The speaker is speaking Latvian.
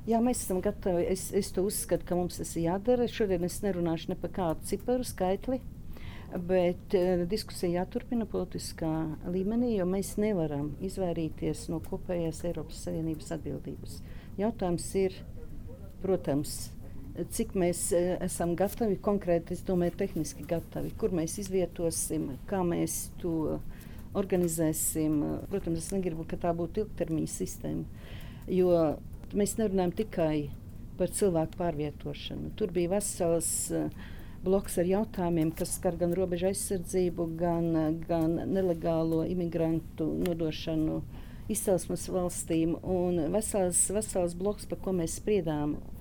Jā, mēs esam gatavi. Es to uzskatu, ka mums tas ir jādara. Šodien es nerunāšu ne par kādu ciparu skaitli, bet diskusija jāturpina politiskā līmenī, jo mēs nevaram izvairīties no kopējās Eiropas Savienības atbildības. Jautājums ir, protams, cik mēs esam gatavi, konkrēti, es domāju, tehniski gatavi, kur mēs izvietosim, kā mēs to organizēsim. Protams, es negribu, ka tā būtu ilgtermiņa sistēma, jo mēs nerunājam tikai par cilvēku pārvietošanu. Tur bija vesels bloks ar jautājumiem, kas skar gan robežu aizsardzību, gan nelegālo imigrantu nodošanu izcelsmes valstīm. Un vesels bloks, par ko mēs spriedām